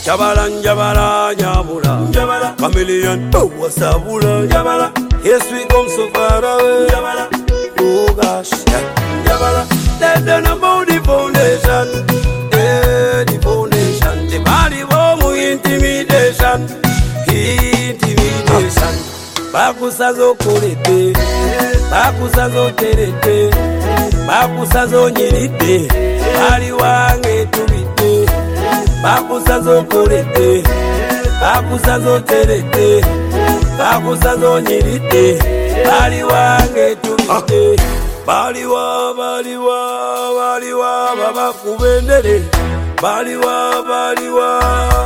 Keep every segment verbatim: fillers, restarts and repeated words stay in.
Jabala, Jabala, Jabula, Jabala, Chameleon, oh, what's up, Jabala? Yes, we come so far away, Jabala. Oh gosh, Jabala, let them know about the foundation, yeah, the foundation. The body warm intimidation, intimidation. Bakusazo kurete, bakusazo terete, bakusazo nyirite, bali wange tubite. Bakusazo kurete, bakusazo terete, bakusazo nyirite, bali wange tubite. Baliwa, baliwa, baliwa, baba kubendere, baliwa, baliwa.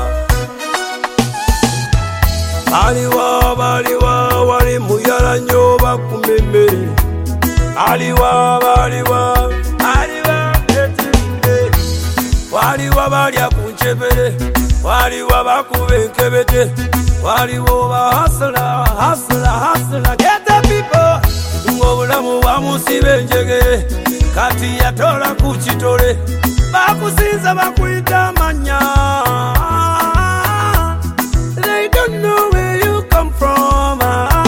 Baliwa, baliwa, wali muyala nyo bakumemere. Baliwa, baliwa, baliwa, etimbe. Waliwa balya kunchebere, waliwa bakubenkebete. Waliwo ba hustler, hustler, hustler, get the people. Ngobulamu wa musibe njegere, kati yatola kuchitole. Bakusinza bakuita manya. They don't know where you come from.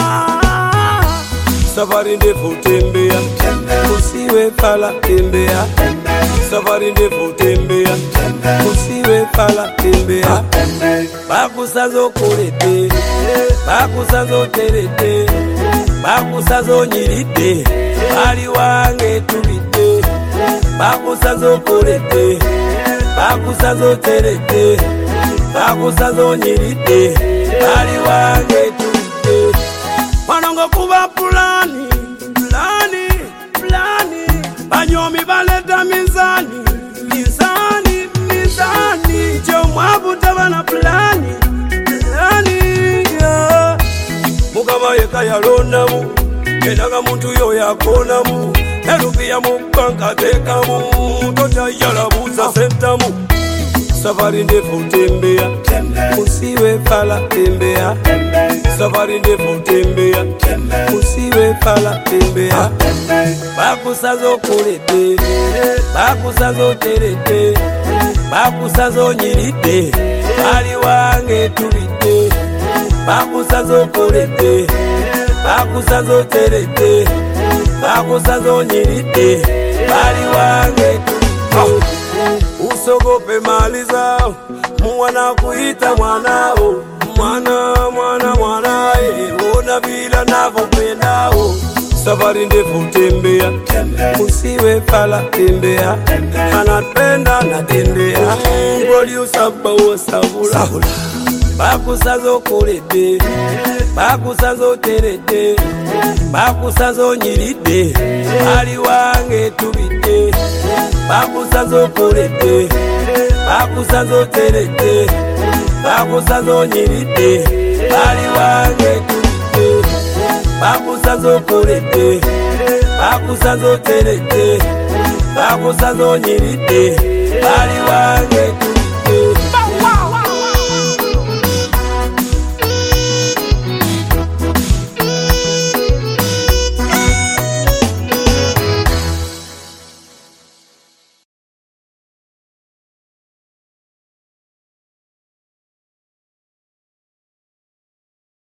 Safari ndefu tembea, usiwe pala tembea. Safari ndefu tembea, usiwe pala tembea. Bakusazo kurete, bakusazo terete, bakusazo nyirite, bali wange tubite. Bakusazo kurete, bakusazo terete, bakusazo nyirite, bali wange tubite. Manongo kuba plani, plani, plani. Banyomi baleta mizani, mizani, mizani. Chomwabu tabana plani, plani, yeah. Mukama yeka yalonamu, kenaga muntu yo yakonamu. Erupia mukanka tekamu, tota yalabuza sentamu. Safari ndefu tembea, usiwe pala tembea. Safari ndefu tembea, usiwe pala tembea. Bakusazo kurete, bakusazo terete, bakusazo nyirite, bali wange tubite. Bakusazo kurete, bakusazo terete, bakusazo nyirite, bali wange tubite. Usogope mali zao, mwana kuita mwanao. Mwana, mwana, mwana, eh, ona vila navopendao. Safari ndefu tembea, usiwe pala tembea. Anapenda natembea, producer bawo sabula. Bakusazo kurete, bakusazo terete, bakusazo nyirite, bali wange tubite. Bakusazo kurete, bakusazo terete, bakusazo nyirite, bali wange tubite. Bakusazo kurete, bakusazo terete, bakusazo nyirite, bali wange tubite.